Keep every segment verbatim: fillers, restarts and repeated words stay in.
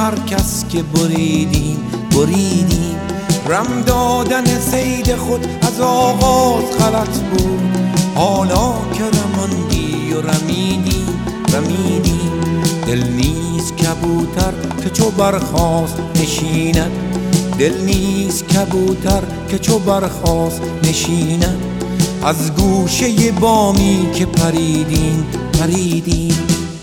هر کس که بریدیم بریدیم. رم دادن صید خود از آغاز غلط بود، حالا که رماندی و رمیدیم رمیدیم. دل نیست کبوتر که چو برخاست نشیند، دل نیست کبوتر که چو برخاست نشیند. از گوشه بامی که پریدیم پریدیم.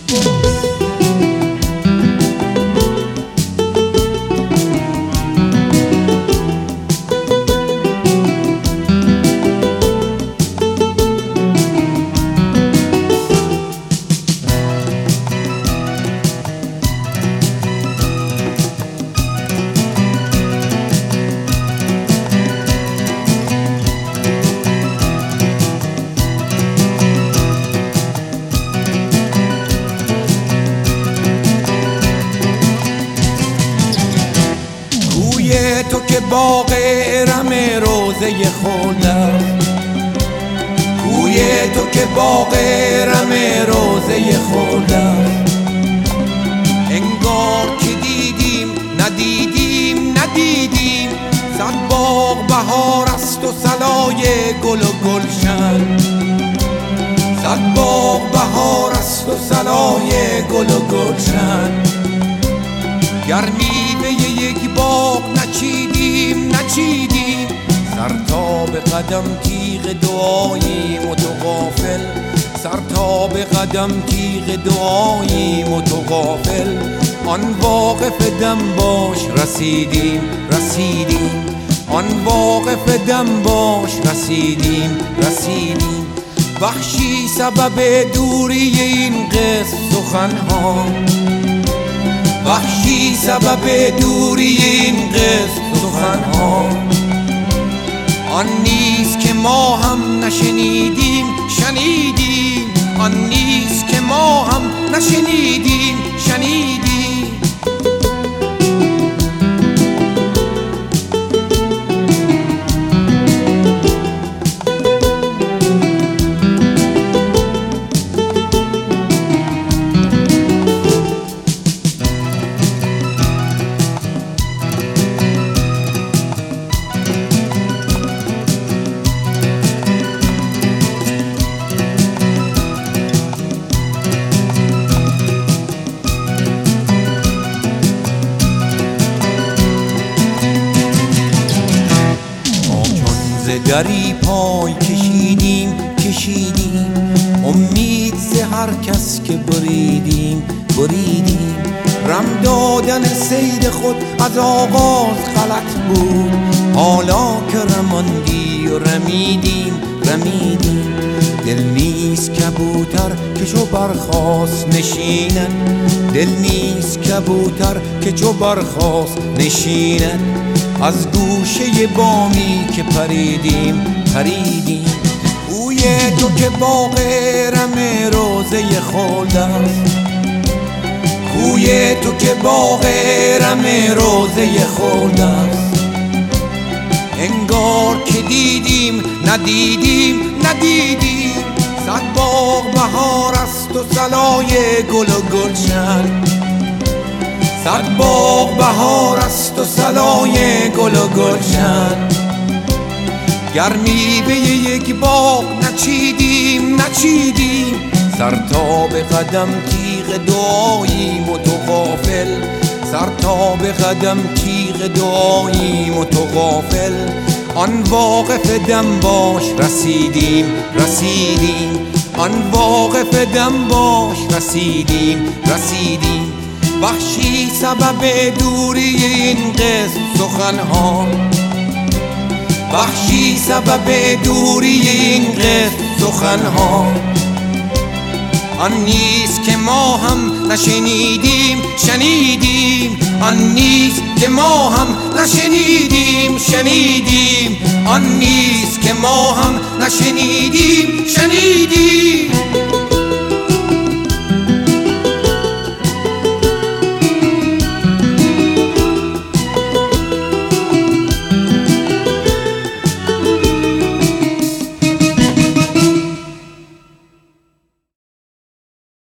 تو که باغ ارم روزه خلد، کوی تو که باغ ارم روزه خلد. انگار که دیدیم ندیدیم ندیدیم، صد باغ بهار است و صلای گل و گلشن. صد باغ بهار است و صلای گل و گلشن. گرمی به یک باغ نچیدیم نچیدیم، سر تا به قدم تیغ دعاییم و تو غافل. سر تا به قدم تیغ دعاییم و تو غافل. آن واقف دم باش رسیدیم رسیدیم، آن واقف دم باش رسیدیم رسیدیم. وحشی سبب دوری این قصه سخنها، وحشی سبب دوری این قصه سخنها. آن نیست که ما هم نشنیدیم شنیدیم، آن نیست که ما هم نشنیدیم شنیدیم. دری پای کشیدیم کشیدیم، امید ز هر کس که بریدیم بریدیم. رم دادن صید خود از آغاز غلط بود، حالا که رماندی و رمیدیم رمیدیم. دل نیست کبوتر که چو برخاست نشیند، دل نیست کبوتر که چو برخاست نشیند. از گوشه بامی که پریدیم پریدیم. کوی تو که باغ ارم روزه خلد است، کوی تو که باغ ارم روزه خلد است. انگار که دیدیم ندیدیم ندیدیم، صد باغ بهار است و صلای گل و گلشن. صد باغ بهار است و صلای گل و گلشن. گرمی به یک باغ نچیدیم نچیدیم، سر تا به قدم تیغ دعاییم و تو غافل. سر تا به قدم تیغ دعاییم و تو غافل. آن واقف دم باش رسیدیم رسیدیم، آن واقف دم باش رسیدیم رسیدیم. وحشی سبب دوری این قصه سخنها، وحشی سبب دوری این قصه سخنها. آن نیست که ما هم نشنیدیم شنیدیم، آن نیست که ما هم نشنیدیم شنیدیم، آن نیست که ما هم نشنیدیم شنیدیم.